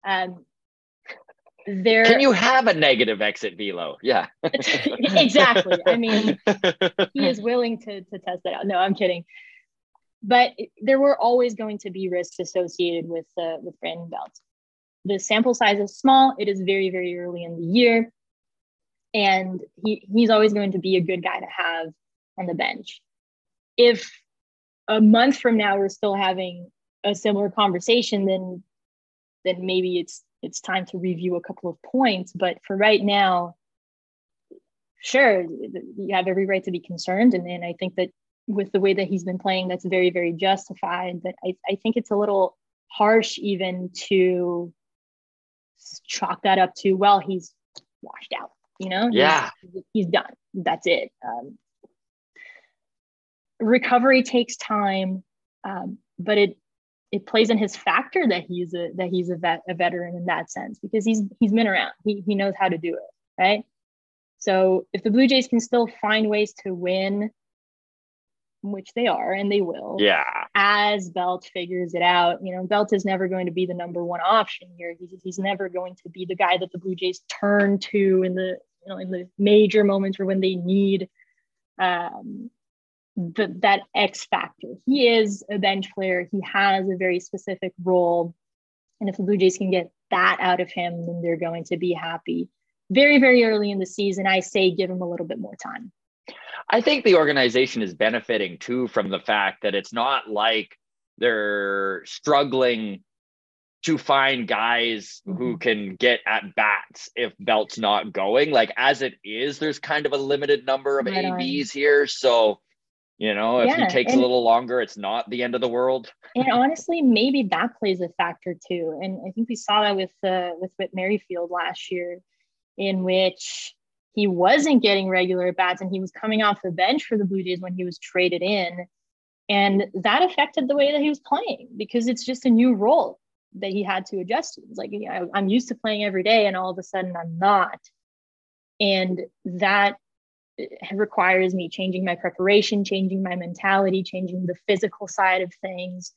[SPEAKER 5] can
[SPEAKER 4] you have a negative exit velo? Yeah,
[SPEAKER 5] exactly. I mean, he is willing to test that out. No, I'm kidding. But there were always going to be risks associated with Brandon Belt. the sample size is small. It is very, very early in the year. And he's always going to be a good guy to have on the bench. If a month from now we're still having a similar conversation, then maybe it's time to review a couple of points. But for right now, sure, you have every right to be concerned. And I think that with the way that he's been playing, that's very, very justified. But I think it's a little harsh even to chalk that up to, well, he's washed out,
[SPEAKER 4] Yeah.
[SPEAKER 5] He's done. That's it. Recovery takes time, but it plays in his factor that he's a veteran in that sense, because he's been around. He knows how to do it, right? So if the Blue Jays can still find ways to win, which they are and they will,
[SPEAKER 4] Yeah,
[SPEAKER 5] as Belt figures it out, Belt is never going to be the number one option here. He's never going to be the guy that the Blue Jays turn to in the major moments or when they need that X factor. He is a bench player. He has a very specific role. And if the Blue Jays can get that out of him, then they're going to be happy. Very, very early in the season, I say give him a little bit more time.
[SPEAKER 4] I think the organization is benefiting too from the fact that it's not like they're struggling to find guys who can get at bats if Belt's not going. Like, as it is, there's kind of a limited number of ABs here. So, if he takes a little longer, it's not the end of the world.
[SPEAKER 5] And honestly, maybe that plays a factor too. And I think we saw that with Whit Merrifield last year, in which he wasn't getting regular bats and he was coming off the bench for the Blue Jays when he was traded in. And that affected the way that he was playing, because it's just a new role that he had to adjust to. It's like, I'm used to playing every day and all of a sudden I'm not. And that requires me changing my preparation, changing my mentality, changing the physical side of things.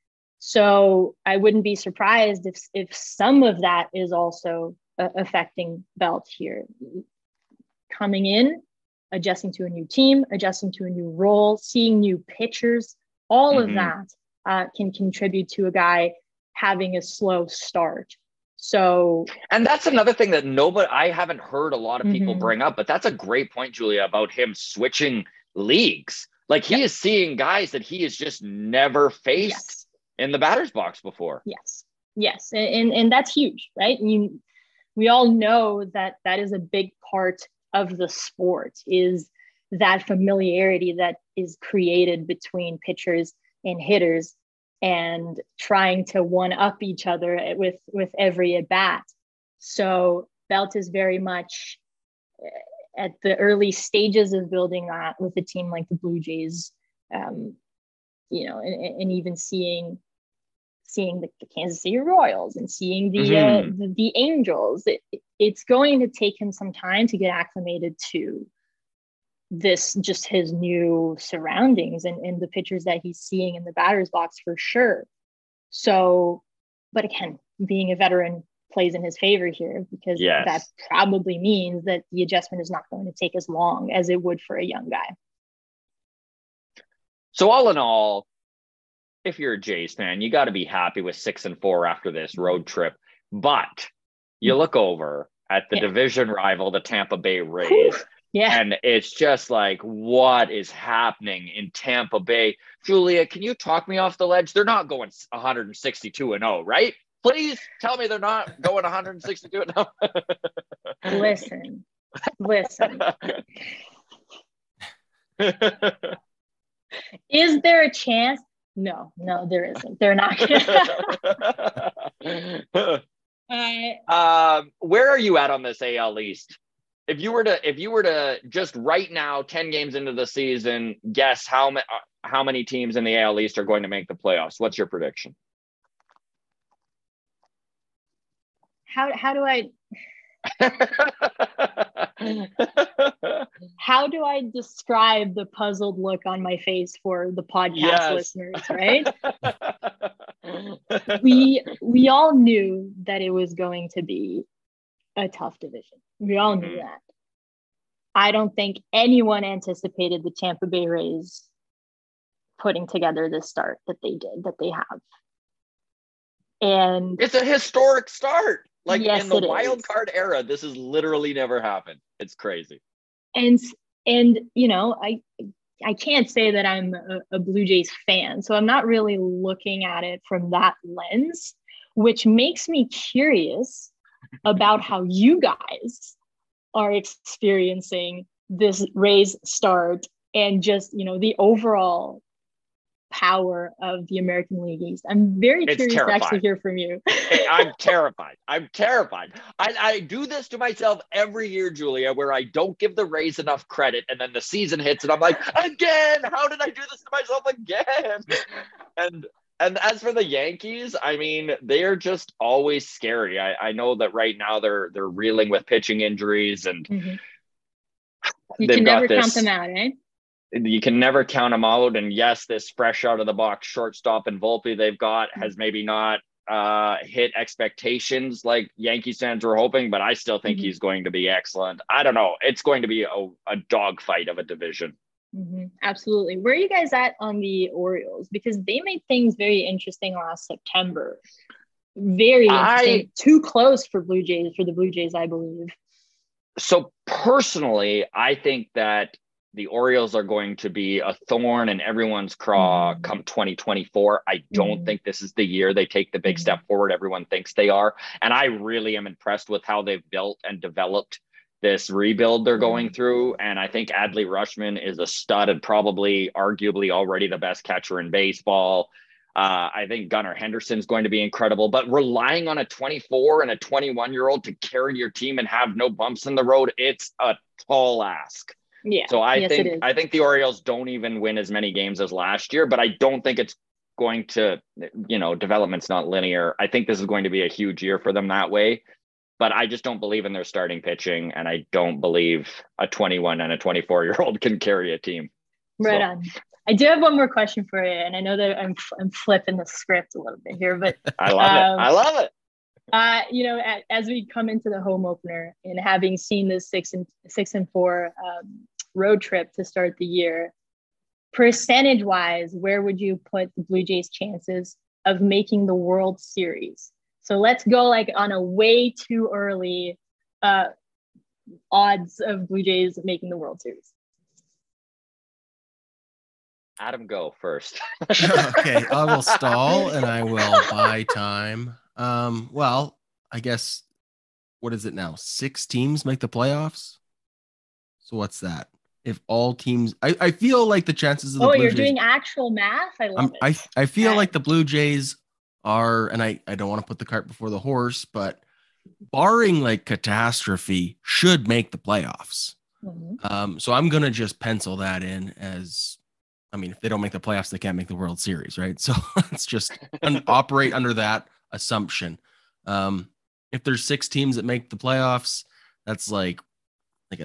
[SPEAKER 5] So I wouldn't be surprised if some of that is also affecting Belt here. Coming in, adjusting to a new team, adjusting to a new role, seeing new pitchers, all of that can contribute to a guy having a slow start. So,
[SPEAKER 4] and that's another thing that I haven't heard a lot of people bring up, but that's a great point, Julia, about him switching leagues. Like, he is seeing guys that he has just never faced in the batter's box before.
[SPEAKER 5] Yes. And that's huge, right? We all know that is a big part of the sport, is that familiarity that is created between pitchers and hitters, and trying to one up each other with every at bat. So Belt is very much at the early stages of building that with a team like the Blue Jays, and even seeing the Kansas City Royals and seeing the Angels. It's going to take him some time to get acclimated to just his new surroundings and the pitchers that he's seeing in the batter's box, for sure. So, but again, being a veteran plays in his favor here, because that probably means that the adjustment is not going to take as long as it would for a young guy.
[SPEAKER 4] So all in all, if you're a Jays fan, you got to be happy with 6-4 after this road trip. But you look over at the division rival, the Tampa Bay Rays, and it's just like, what is happening in Tampa Bay? Julia, can you talk me off the ledge? They're not going 162-0, right? Please tell me they're not going 162-0.
[SPEAKER 5] Listen. Is there a chance? No, there isn't. They're not gonna.
[SPEAKER 4] Where are you at on this AL East? If you were to just right now, 10 games into the season, guess how many teams in the AL East are going to make the playoffs? What's your prediction?
[SPEAKER 5] How do I how do I describe the puzzled look on my face for the podcast listeners, right? We all knew that it was going to be a tough division. We all knew that. I don't think anyone anticipated the Tampa Bay Rays putting together the start that they have. And
[SPEAKER 4] it's a historic start. Like
[SPEAKER 5] yes,
[SPEAKER 4] in the
[SPEAKER 5] it
[SPEAKER 4] wild
[SPEAKER 5] is.
[SPEAKER 4] card era, this has literally never happened. It's crazy.
[SPEAKER 5] And I can't say that I'm a Blue Jays fan, so I'm not really looking at it from that lens, which makes me curious about how you guys are experiencing this Rays start and just, the overall power of the American League East. I'm very curious to actually hear from you.
[SPEAKER 4] I'm terrified. I do this to myself every year, Julia, where I don't give the Rays enough credit, and then the season hits and I'm like, again, how did I do this to myself again? And as for the Yankees, I mean, they're just always scary. I know that right now they're reeling with pitching injuries, and
[SPEAKER 5] you can never count them out, eh?
[SPEAKER 4] You can never count them out. And yes, this fresh out of the box shortstop and Volpe they've got has maybe not hit expectations like Yankees fans were hoping, but I still think he's going to be excellent. I don't know. It's going to be a dogfight of a division.
[SPEAKER 5] Absolutely. Where are you guys at on the Orioles? Because they made things very interesting last September. Very interesting. Too close for the Blue Jays, I believe.
[SPEAKER 4] So personally, I think that the Orioles are going to be a thorn in everyone's craw come 2024. I don't think this is the year they take the big step forward everyone thinks they are. And I really am impressed with how they've built and developed this rebuild they're going through. And I think Adley Rutschman is a stud and probably arguably already the best catcher in baseball. I think Gunnar Henderson's going to be incredible, but relying on a 24 and a 21-year-old to carry your team and have no bumps in the road, it's a tall ask.
[SPEAKER 5] Yeah.
[SPEAKER 4] So I think the Orioles don't even win as many games as last year, but I don't think it's going to, development's not linear. I think this is going to be a huge year for them that way, but I just don't believe in their starting pitching. And I don't believe a 21 and a 24-year-old can carry a team.
[SPEAKER 5] Right on. I do have one more question for you. And I know that I'm flipping the script a little bit here, but
[SPEAKER 4] I love it.
[SPEAKER 5] As we come into the home opener and having seen this 6-4 road trip to start the year, percentage wise, where would you put the Blue Jays' chances of making the World Series? So let's go like on a way too early odds of Blue Jays making the World Series.
[SPEAKER 4] Adam, go first.
[SPEAKER 1] Okay, I will stall and I will buy time. Well, I guess, what is it now? 6 teams make the playoffs. So what's that? If all teams, I feel like the chances of the Blue
[SPEAKER 5] you're
[SPEAKER 1] Jays,
[SPEAKER 5] doing actual math. I love it.
[SPEAKER 1] I feel like the Blue Jays are, and I don't want to put the cart before the horse, but barring like catastrophe, should make the playoffs. So I'm gonna just pencil that in as, if they don't make the playoffs, they can't make the World Series, right? So let's just operate under that assumption. If there's 6 teams that make the playoffs, that's like a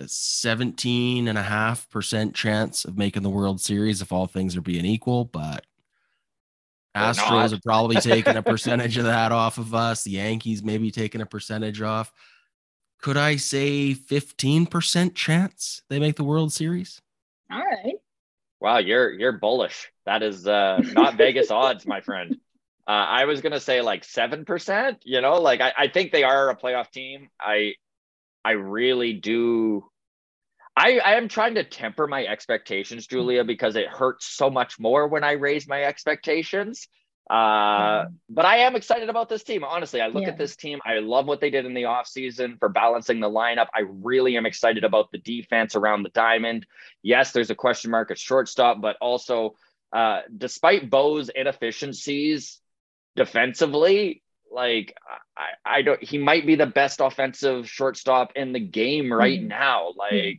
[SPEAKER 1] 17.5% chance of making the World Series if all things are being equal. But Astros are probably taking a percentage of that off of us. The Yankees maybe taking a percentage off. Could I say 15% chance they make the World Series?
[SPEAKER 5] All right.
[SPEAKER 4] Wow, you're bullish. That is not Vegas odds, my friend. I was gonna say like 7%. I think they are a playoff team. I really do. I am trying to temper my expectations, Julia, because it hurts so much more when I raise my expectations. But I am excited about this team. Honestly, I look at this team. I love what they did in the offseason for balancing the lineup. I really am excited about the defense around the diamond. Yes, there's a question mark at shortstop, but also despite Bo's inefficiencies defensively, he might be the best offensive shortstop in the game right now.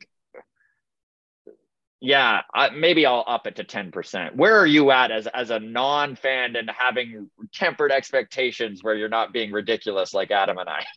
[SPEAKER 4] Maybe I'll up it to 10%. Where are you at as a non-fan and having tempered expectations where you're not being ridiculous like Adam and I?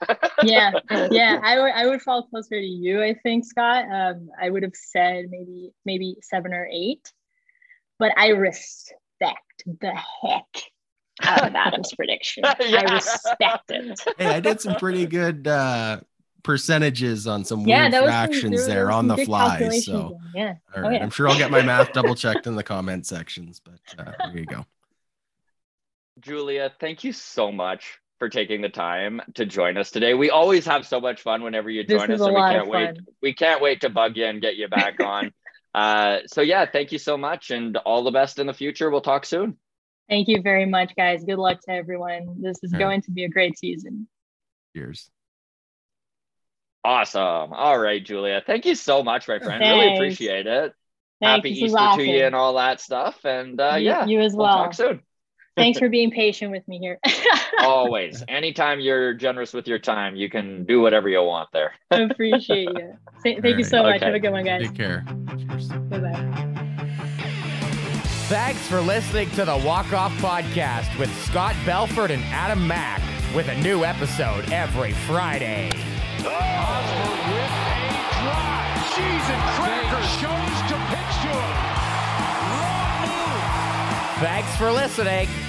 [SPEAKER 5] I would fall closer to you, I think, Scott. I would have said maybe 7 or 8, but I respect the heck out of Adam's prediction. I respect it.
[SPEAKER 1] Hey, I did some pretty good percentages on some weird fractions there on the fly. So
[SPEAKER 5] all
[SPEAKER 1] right. I'm sure I'll get my math double checked in the comment sections, but there you go.
[SPEAKER 4] Julia, thank you so much for taking the time to join us today. We always have so much fun whenever you join us, and we can't wait to bug you and get you back on. So yeah, thank you so much, and all the best in the future. We'll talk soon.
[SPEAKER 5] Thank you very much, guys. Good luck to everyone. This is going to be a great season.
[SPEAKER 1] Cheers.
[SPEAKER 4] Awesome. All right, Julia. Thank you so much, my friend. Thanks. Really appreciate it. Happy Easter to you and all that stuff. And
[SPEAKER 5] you as well.
[SPEAKER 4] We'll talk soon.
[SPEAKER 5] Thanks for being patient with me here.
[SPEAKER 4] Always. Anytime you're generous with your time, you can do whatever you want there.
[SPEAKER 5] I appreciate you. Thank you so much. Have a good one, guys.
[SPEAKER 1] Take care. Cheers.
[SPEAKER 5] Bye-bye.
[SPEAKER 2] Thanks for listening to the Walk Off Podcast with Scott Belford and Adam Mack, with a new episode every Friday.
[SPEAKER 3] Osborne with a drive. Cheese and crackers. Chose to pitch to him. Wrong move.
[SPEAKER 2] Thanks for listening.